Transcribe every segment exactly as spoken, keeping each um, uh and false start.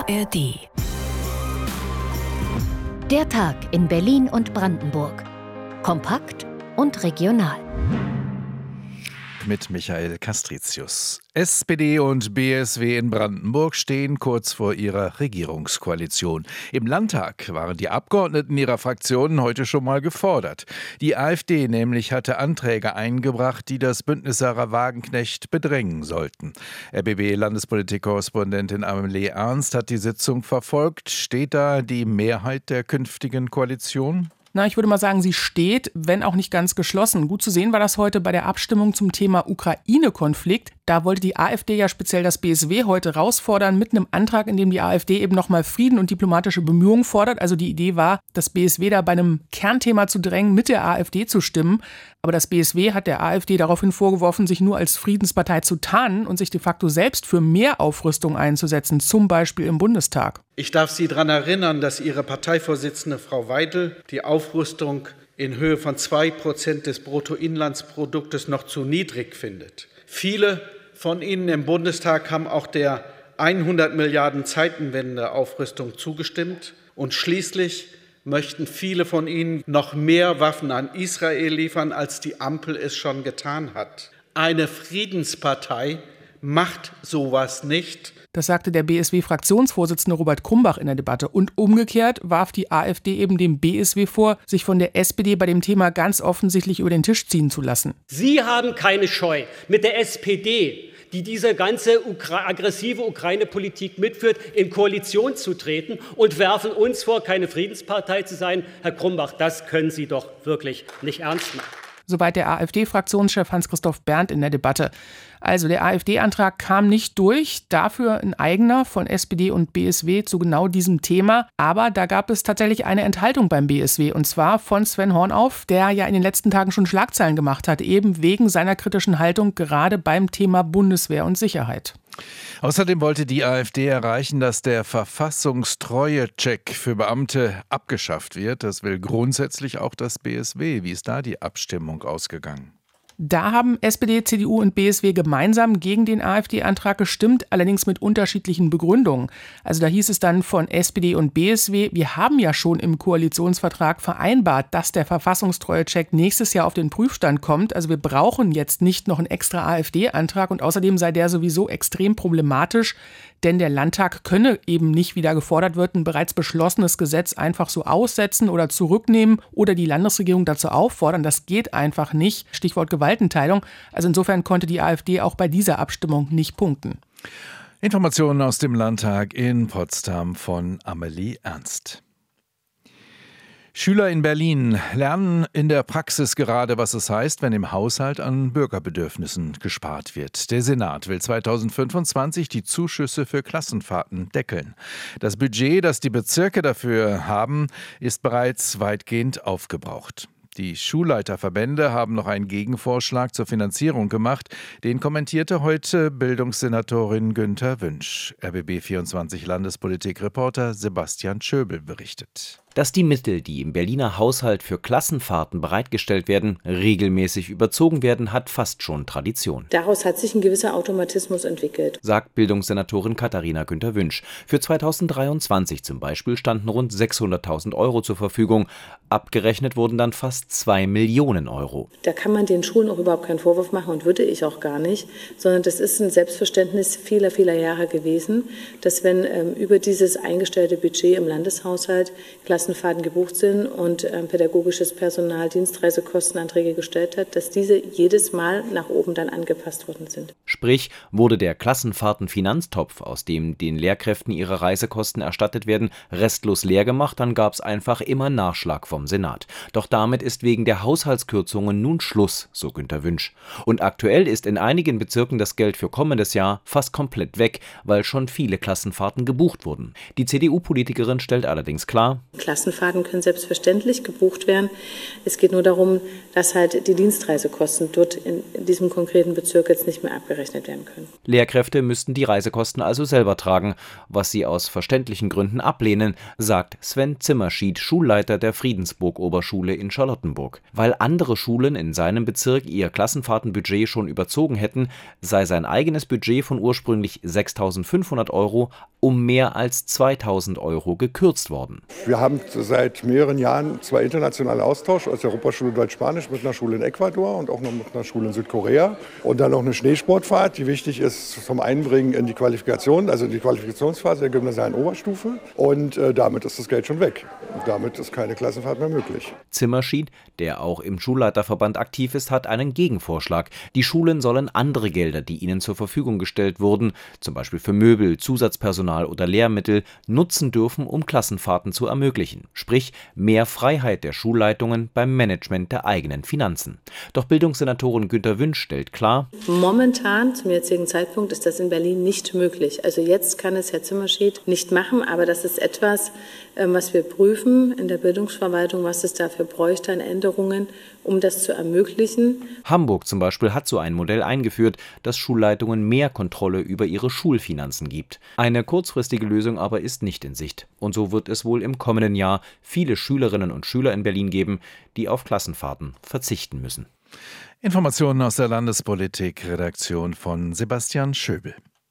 A R D. Der Tag in Berlin und Brandenburg. Kompakt und regional. Mit Michael Castricius. S P D und B S W in Brandenburg stehen kurz vor ihrer Regierungskoalition. Im Landtag waren die Abgeordneten ihrer Fraktionen heute schon mal gefordert. Die AfD nämlich hatte Anträge eingebracht, die das Bündnis Sarah Wagenknecht bedrängen sollten. R B B-Landespolitik-Korrespondentin Amelie Ernst hat die Sitzung verfolgt. Steht da die Mehrheit der künftigen Koalition? Na, ich würde mal sagen, sie steht, wenn auch nicht ganz geschlossen. Gut zu sehen war das heute bei der Abstimmung zum Thema Ukraine-Konflikt. Da wollte die AfD ja speziell das B S W heute herausfordern mit einem Antrag, in dem die AfD eben nochmal Frieden und diplomatische Bemühungen fordert. Also die Idee war, das B S W da bei einem Kernthema zu drängen, mit der AfD zu stimmen. Aber das B S W hat der AfD daraufhin vorgeworfen, sich nur als Friedenspartei zu tarnen und sich de facto selbst für mehr Aufrüstung einzusetzen, zum Beispiel im Bundestag. Ich darf Sie daran erinnern, dass Ihre Parteivorsitzende Frau Weidel die Aufrüstung in Höhe von zwei Prozent des Bruttoinlandsproduktes noch zu niedrig findet. Viele von Ihnen im Bundestag haben auch der hundert Milliarden Zeitenwende-Aufrüstung zugestimmt. Und schließlich möchten viele von Ihnen noch mehr Waffen an Israel liefern, als die Ampel es schon getan hat. Eine Friedenspartei macht sowas nicht. Das sagte der B S W-Fraktionsvorsitzende Robert Krumbach in der Debatte. Und umgekehrt warf die AfD eben dem B S W vor, sich von der S P D bei dem Thema ganz offensichtlich über den Tisch ziehen zu lassen. Sie haben keine Scheu, mit der S P D, die diese ganze Ukra- aggressive Ukraine-Politik mitführt, in Koalition zu treten und werfen uns vor, keine Friedenspartei zu sein. Herr Krumbach, das können Sie doch wirklich nicht ernst machen. Soweit der AfD-Fraktionschef Hans-Christoph Berndt in der Debatte. Also der AfD-Antrag kam nicht durch, dafür ein eigener von S P D und B S W zu genau diesem Thema. Aber da gab es tatsächlich eine Enthaltung beim B S W, und zwar von Sven Hornauf, der ja in den letzten Tagen schon Schlagzeilen gemacht hat, eben wegen seiner kritischen Haltung gerade beim Thema Bundeswehr und Sicherheit. Außerdem wollte die AfD erreichen, dass der Verfassungstreue-Check für Beamte abgeschafft wird. Das will grundsätzlich auch das B S W. Wie ist da die Abstimmung ausgegangen? Da haben S P D, C D U und B S W gemeinsam gegen den AfD-Antrag gestimmt, allerdings mit unterschiedlichen Begründungen. Also da hieß es dann von S P D und B S W, wir haben ja schon im Koalitionsvertrag vereinbart, dass der Verfassungstreue-Check nächstes Jahr auf den Prüfstand kommt. Also wir brauchen jetzt nicht noch einen extra AfD-Antrag und außerdem sei der sowieso extrem problematisch, denn der Landtag könne eben nicht, wie da gefordert wird, ein bereits beschlossenes Gesetz einfach so aussetzen oder zurücknehmen oder die Landesregierung dazu auffordern. Das geht einfach nicht. Stichwort Gewaltenteilung. Also insofern konnte die AfD auch bei dieser Abstimmung nicht punkten. Informationen aus dem Landtag in Potsdam von Amelie Ernst. Schüler in Berlin lernen in der Praxis gerade, was es heißt, wenn im Haushalt an Bürgerbedürfnissen gespart wird. Der Senat will zweitausendfünfundzwanzig die Zuschüsse für Klassenfahrten deckeln. Das Budget, das die Bezirke dafür haben, ist bereits weitgehend aufgebraucht. Die Schulleiterverbände haben noch einen Gegenvorschlag zur Finanzierung gemacht. Den kommentierte heute Bildungssenatorin Günther Wünsch. R B B vierundzwanzig Landespolitik-Reporter Sebastian Schöbel berichtet. Dass die Mittel, die im Berliner Haushalt für Klassenfahrten bereitgestellt werden, regelmäßig überzogen werden, hat fast schon Tradition. Daraus hat sich ein gewisser Automatismus entwickelt, sagt Bildungssenatorin Katharina Günther Wünsch. Für zweitausenddreiundzwanzig zum Beispiel standen rund sechshunderttausend Euro zur Verfügung. Abgerechnet wurden dann fast zwei Millionen Euro. Da kann man den Schulen auch überhaupt keinen Vorwurf machen und würde ich auch gar nicht, sondern das ist ein Selbstverständnis vieler, vieler Jahre gewesen, dass wenn ähm, über dieses eingestellte Budget im Landeshaushalt Klassenfahrten gebucht sind und ähm, pädagogisches Personal Dienstreisekostenanträge gestellt hat, dass diese jedes Mal nach oben dann angepasst worden sind. Sprich, wurde der Klassenfahrten-Finanztopf, aus dem den Lehrkräften ihre Reisekosten erstattet werden, restlos leer gemacht, dann gab es einfach immer Nachschlag vom Senat. Doch damit ist wegen der Haushaltskürzungen nun Schluss, so Günther Wünsch. Und aktuell ist in einigen Bezirken das Geld für kommendes Jahr fast komplett weg, weil schon viele Klassenfahrten gebucht wurden. Die C D U-Politikerin stellt allerdings klar: Klassenfahrten können selbstverständlich gebucht werden. Es geht nur darum, dass halt die Dienstreisekosten dort in diesem konkreten Bezirk jetzt nicht mehr abgerechnet werden können. Lehrkräfte müssten die Reisekosten also selber tragen, was sie aus verständlichen Gründen ablehnen, sagt Sven Zimmerschied, Schulleiter der Friedensburg-Oberschule in Charlottenburg. Weil andere Schulen in seinem Bezirk ihr Klassenfahrtenbudget schon überzogen hätten, sei sein eigenes Budget von ursprünglich sechstausendfünfhundert Euro um mehr als zweitausend Euro gekürzt worden. Wir haben seit mehreren Jahren zwei internationale Austausche aus der Europaschule Deutsch-Spanisch mit einer Schule in Ecuador und auch noch mit einer Schule in Südkorea. Und dann noch eine Schneesportfahrt, die wichtig ist zum Einbringen in die Qualifikation, also in die Qualifikationsphase der gymnasialen Oberstufe. Und äh, damit ist das Geld schon weg. Und damit ist keine Klassenfahrt mehr möglich. Zimmerschied, der auch im Schulleiterverband aktiv ist, hat einen Gegenvorschlag. Die Schulen sollen andere Gelder, die ihnen zur Verfügung gestellt wurden, zum Beispiel für Möbel, Zusatzpersonal oder Lehrmittel, nutzen dürfen, um Klassenfahrten zu ermöglichen. Sprich, mehr Freiheit der Schulleitungen beim Management der eigenen Finanzen. Doch Bildungssenatorin Günter Wünsch stellt klar: Momentan, zum jetzigen Zeitpunkt, ist das in Berlin nicht möglich. Also jetzt kann es Herr Zimmerschied nicht machen, aber das ist etwas, was wir prüfen in der Bildungsverwaltung, was es dafür bräuchte an Änderungen, um das zu ermöglichen. Hamburg zum Beispiel hat so ein Modell eingeführt, das Schulleitungen mehr Kontrolle über ihre Schulfinanzen gibt. Eine kurzfristige Lösung aber ist nicht in Sicht. Und so wird es wohl im kommenden Jahr viele Schülerinnen und Schüler in Berlin geben, die auf Klassenfahrten verzichten müssen. Informationen aus der Landespolitik, Redaktion von Sebastian Schöbel.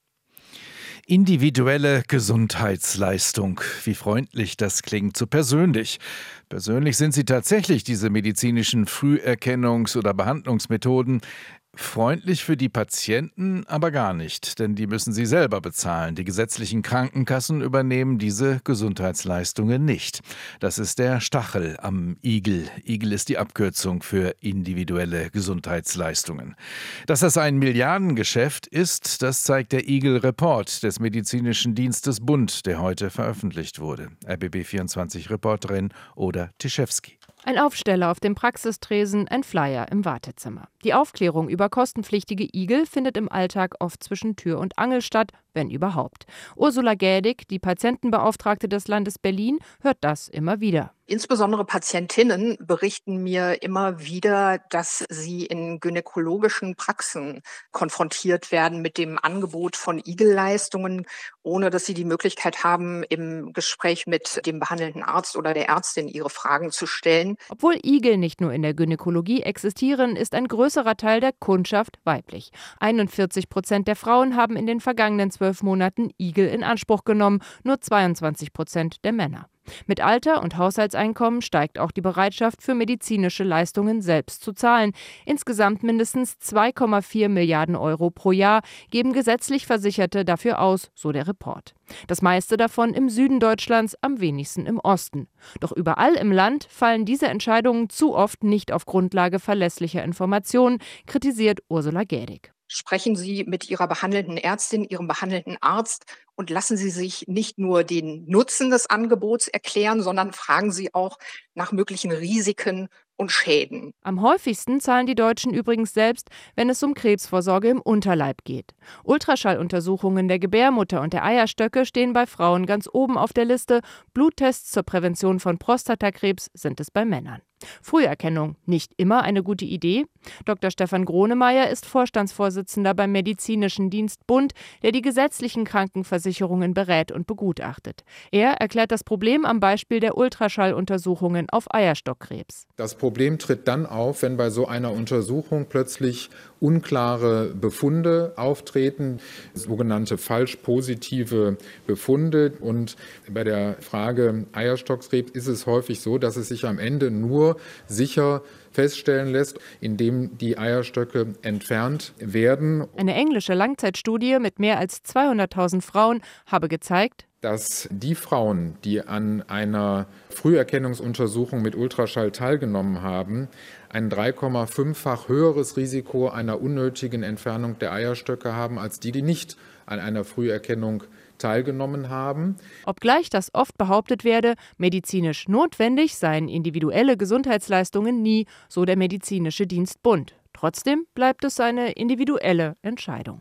Individuelle Gesundheitsleistung. Wie freundlich das klingt, so persönlich. Persönlich sind sie tatsächlich, diese medizinischen Früherkennungs- oder Behandlungsmethoden. Freundlich für die Patienten aber gar nicht, denn die müssen sie selber bezahlen. Die gesetzlichen Krankenkassen übernehmen diese Gesundheitsleistungen nicht. Das ist der Stachel am Igel. Igel ist die Abkürzung für individuelle Gesundheitsleistungen. Dass das ein Milliardengeschäft ist, das zeigt der Igel-Report des Medizinischen Dienstes Bund, der heute veröffentlicht wurde. R B B vierundzwanzig-Reporterin Oda Tischewski. Ein Aufsteller auf dem Praxistresen, ein Flyer im Wartezimmer. Die Aufklärung über kostenpflichtige Igel findet im Alltag oft zwischen Tür und Angel statt, wenn überhaupt. Ursula Gädig, die Patientenbeauftragte des Landes Berlin, hört das immer wieder. Insbesondere Patientinnen berichten mir immer wieder, dass sie in gynäkologischen Praxen konfrontiert werden mit dem Angebot von Igelleistungen, ohne dass sie die Möglichkeit haben, im Gespräch mit dem behandelnden Arzt oder der Ärztin ihre Fragen zu stellen. Obwohl Igel nicht nur in der Gynäkologie existieren, ist ein größerer Teil der Kundschaft weiblich. einundvierzig Prozent der Frauen haben in den vergangenen zwölf Monaten Igel in Anspruch genommen, nur zweiundzwanzig Prozent der Männer. Mit Alter und Haushaltseinkommen steigt auch die Bereitschaft, für medizinische Leistungen selbst zu zahlen. Insgesamt mindestens zwei Komma vier Milliarden Euro pro Jahr geben gesetzlich Versicherte dafür aus, so der Report. Das meiste davon im Süden Deutschlands, am wenigsten im Osten. Doch überall im Land fallen diese Entscheidungen zu oft nicht auf Grundlage verlässlicher Informationen, kritisiert Ursula Gädig. Sprechen Sie mit Ihrer behandelnden Ärztin, Ihrem behandelnden Arzt und lassen Sie sich nicht nur den Nutzen des Angebots erklären, sondern fragen Sie auch nach möglichen Risiken und Schäden. Am häufigsten zahlen die Deutschen übrigens selbst, wenn es um Krebsvorsorge im Unterleib geht. Ultraschalluntersuchungen der Gebärmutter und der Eierstöcke stehen bei Frauen ganz oben auf der Liste. Bluttests zur Prävention von Prostatakrebs sind es bei Männern. Früherkennung, nicht immer eine gute Idee? Doktor Stefan Gronemeyer ist Vorstandsvorsitzender beim Medizinischen Dienst Bund, der die gesetzlichen Krankenversicherungen berät und begutachtet. Er erklärt das Problem am Beispiel der Ultraschalluntersuchungen auf Eierstockkrebs. Das Problem tritt dann auf, wenn bei so einer Untersuchung plötzlich unklare Befunde auftreten, sogenannte falsch positive Befunde. Und bei der Frage Eierstockkrebs ist es häufig so, dass es sich am Ende nur sicher feststellen lässt, indem die Eierstöcke entfernt werden. Eine englische Langzeitstudie mit mehr als zweihunderttausend Frauen habe gezeigt, dass die Frauen, die an einer Früherkennungsuntersuchung mit Ultraschall teilgenommen haben, ein drei Komma fünffach höheres Risiko einer unnötigen Entfernung der Eierstöcke haben, als die, die nicht an einer Früherkennung teilgenommen haben. Obgleich das oft behauptet werde, medizinisch notwendig seien individuelle Gesundheitsleistungen nie, so der Medizinische Dienst Bund. Trotzdem bleibt es eine individuelle Entscheidung.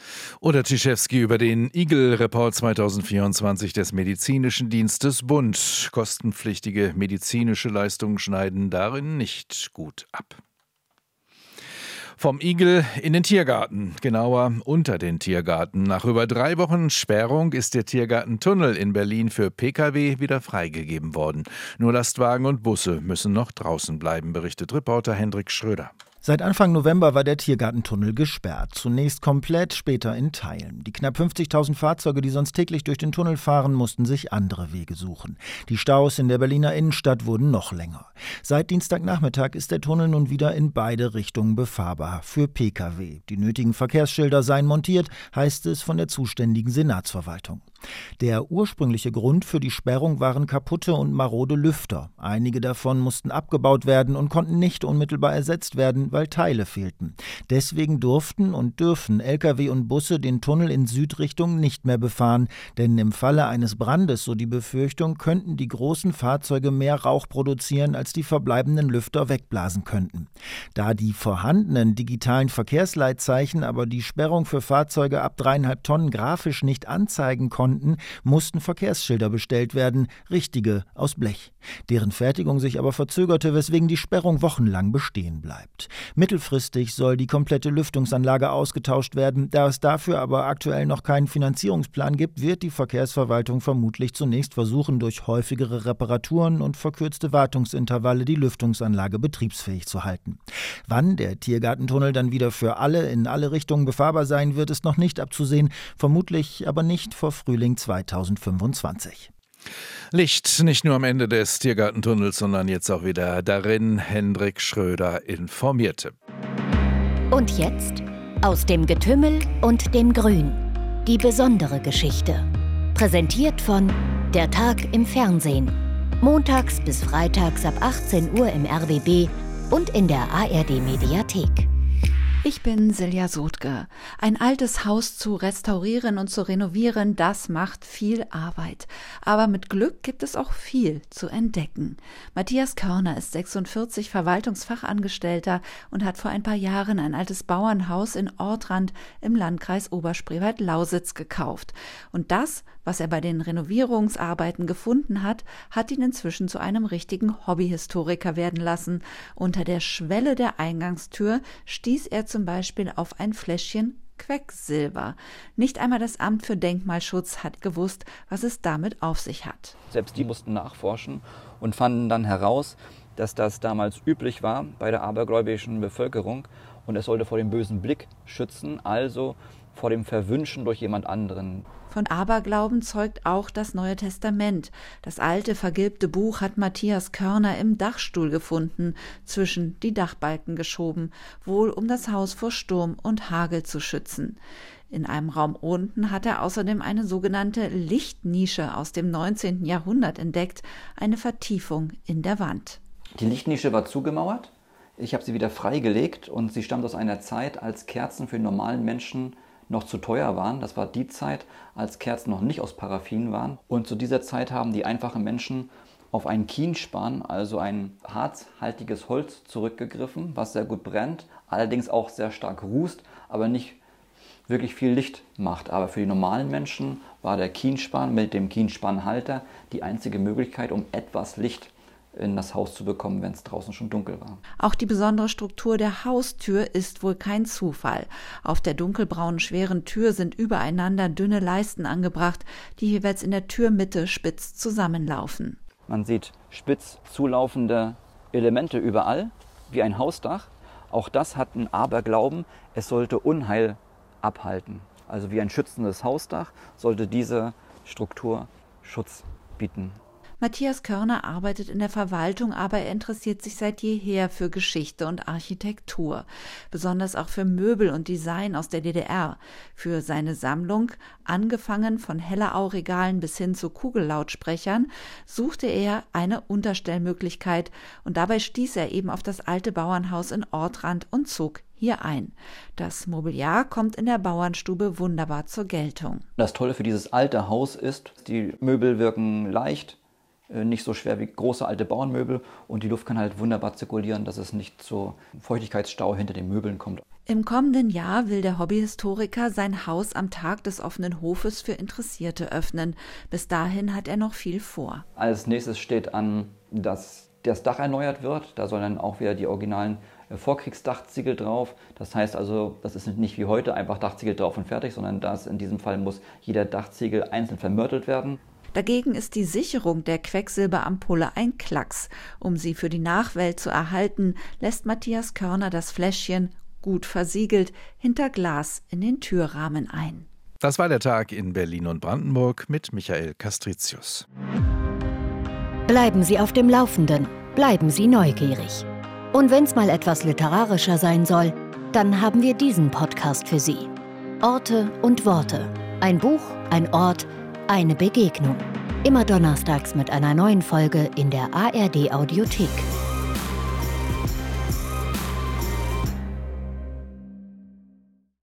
Oder Tschitschewski über den Igel-Report zweitausendvierundzwanzig des Medizinischen Dienstes Bund. Kostenpflichtige medizinische Leistungen schneiden darin nicht gut ab. Vom Igel in den Tiergarten, genauer unter den Tiergarten. Nach über drei Wochen Sperrung ist der Tiergartentunnel in Berlin für Pkw wieder freigegeben worden. Nur Lastwagen und Busse müssen noch draußen bleiben, berichtet Reporter Hendrik Schröder. Seit Anfang November war der Tiergartentunnel gesperrt. Zunächst komplett, später in Teilen. Die knapp fünfzigtausend Fahrzeuge, die sonst täglich durch den Tunnel fahren, mussten sich andere Wege suchen. Die Staus in der Berliner Innenstadt wurden noch länger. Seit Dienstagnachmittag ist der Tunnel nun wieder in beide Richtungen befahrbar für Pkw. Die nötigen Verkehrsschilder seien montiert, heißt es von der zuständigen Senatsverwaltung. Der ursprüngliche Grund für die Sperrung waren kaputte und marode Lüfter. Einige davon mussten abgebaut werden und konnten nicht unmittelbar ersetzt werden, weil Teile fehlten. Deswegen durften und dürfen Lkw und Busse den Tunnel in Südrichtung nicht mehr befahren, denn im Falle eines Brandes, so die Befürchtung, könnten die großen Fahrzeuge mehr Rauch produzieren, als die verbleibenden Lüfter wegblasen könnten. Da die vorhandenen digitalen Verkehrsleitzeichen aber die Sperrung für Fahrzeuge ab dreieinhalb Tonnen grafisch nicht anzeigen konnten, mussten Verkehrsschilder bestellt werden, richtige aus Blech. Deren Fertigung sich aber verzögerte, weswegen die Sperrung wochenlang bestehen bleibt. Mittelfristig soll die komplette Lüftungsanlage ausgetauscht werden. Da es dafür aber aktuell noch keinen Finanzierungsplan gibt, wird die Verkehrsverwaltung vermutlich zunächst versuchen, durch häufigere Reparaturen und verkürzte Wartungsintervalle die Lüftungsanlage betriebsfähig zu halten. Wann der Tiergartentunnel dann wieder für alle in alle Richtungen befahrbar sein wird, ist noch nicht abzusehen, vermutlich aber nicht vor Frühling zweitausendfünfundzwanzig. Licht nicht nur am Ende des Tiergartentunnels, sondern jetzt auch wieder darin. Hendrik Schröder informierte. Und jetzt aus dem Getümmel und dem Grün. Die besondere Geschichte. Präsentiert von Der Tag im Fernsehen. Montags bis freitags ab achtzehn Uhr im R B B und in der A R D-Mediathek. Ich bin Silja Sotke. Ein altes Haus zu restaurieren und zu renovieren, das macht viel Arbeit. Aber mit Glück gibt es auch viel zu entdecken. Matthias Körner ist sechsundvierzig, Verwaltungsfachangestellter und hat vor ein paar Jahren ein altes Bauernhaus in Ortrand im Landkreis Oberspreewald-Lausitz gekauft. Und das, was er bei den Renovierungsarbeiten gefunden hat, hat ihn inzwischen zu einem richtigen Hobbyhistoriker werden lassen. Unter der Schwelle der Eingangstür stieß er zum Beispiel auf ein Fläschchen Quecksilber. Nicht einmal das Amt für Denkmalschutz hat gewusst, was es damit auf sich hat. Selbst die mussten nachforschen und fanden dann heraus, dass das damals üblich war bei der abergläubischen Bevölkerung und es sollte vor dem bösen Blick schützen, also vor dem Verwünschen durch jemand anderen. Von Aberglauben zeugt auch das Neue Testament. Das alte, vergilbte Buch hat Matthias Körner im Dachstuhl gefunden, zwischen die Dachbalken geschoben, wohl um das Haus vor Sturm und Hagel zu schützen. In einem Raum unten hat er außerdem eine sogenannte Lichtnische aus dem neunzehnten Jahrhundert entdeckt, eine Vertiefung in der Wand. Die Lichtnische war zugemauert. Ich habe sie wieder freigelegt und sie stammt aus einer Zeit, als Kerzen für normalen Menschen noch zu teuer waren. Das war die Zeit, als Kerzen noch nicht aus Paraffin waren. Und zu dieser Zeit haben die einfachen Menschen auf einen Kienspan, also ein harzhaltiges Holz, zurückgegriffen, was sehr gut brennt, allerdings auch sehr stark rußt, aber nicht wirklich viel Licht macht. Aber für die normalen Menschen war der Kienspan mit dem Kienspanhalter die einzige Möglichkeit, um etwas Licht in das Haus zu bekommen, wenn es draußen schon dunkel war. Auch die besondere Struktur der Haustür ist wohl kein Zufall. Auf der dunkelbraunen schweren Tür sind übereinander dünne Leisten angebracht, die jeweils in der Türmitte spitz zusammenlaufen. Man sieht spitz zulaufende Elemente überall, wie ein Hausdach. Auch das hat einen Aberglauben, es sollte Unheil abhalten. Also wie ein schützendes Hausdach sollte diese Struktur Schutz bieten. Matthias Körner arbeitet in der Verwaltung, aber er interessiert sich seit jeher für Geschichte und Architektur. Besonders auch für Möbel und Design aus der D D R. Für seine Sammlung, angefangen von Hellerau-Regalen bis hin zu Kugellautsprechern, suchte er eine Unterstellmöglichkeit und dabei stieß er eben auf das alte Bauernhaus in Ortrand und zog hier ein. Das Mobiliar kommt in der Bauernstube wunderbar zur Geltung. Das Tolle für dieses alte Haus ist, die Möbel wirken leicht, nicht so schwer wie große alte Bauernmöbel und die Luft kann halt wunderbar zirkulieren, dass es nicht zu Feuchtigkeitsstau hinter den Möbeln kommt. Im kommenden Jahr will der Hobbyhistoriker sein Haus am Tag des offenen Hofes für Interessierte öffnen. Bis dahin hat er noch viel vor. Als nächstes steht an, dass das Dach erneuert wird. Da sollen dann auch wieder die originalen Vorkriegsdachziegel drauf. Das heißt also, das ist nicht wie heute einfach Dachziegel drauf und fertig, sondern das in diesem Fall muss jeder Dachziegel einzeln vermörtelt werden. Dagegen ist die Sicherung der Quecksilberampulle ein Klacks. Um sie für die Nachwelt zu erhalten, lässt Matthias Körner das Fläschchen, gut versiegelt, hinter Glas in den Türrahmen ein. Das war der Tag in Berlin und Brandenburg mit Michael Castricius. Bleiben Sie auf dem Laufenden, bleiben Sie neugierig. Und wenn es mal etwas literarischer sein soll, dann haben wir diesen Podcast für Sie. Orte und Worte. Ein Buch, ein Ort, eine Begegnung. Immer donnerstags mit einer neuen Folge in der A R D Audiothek.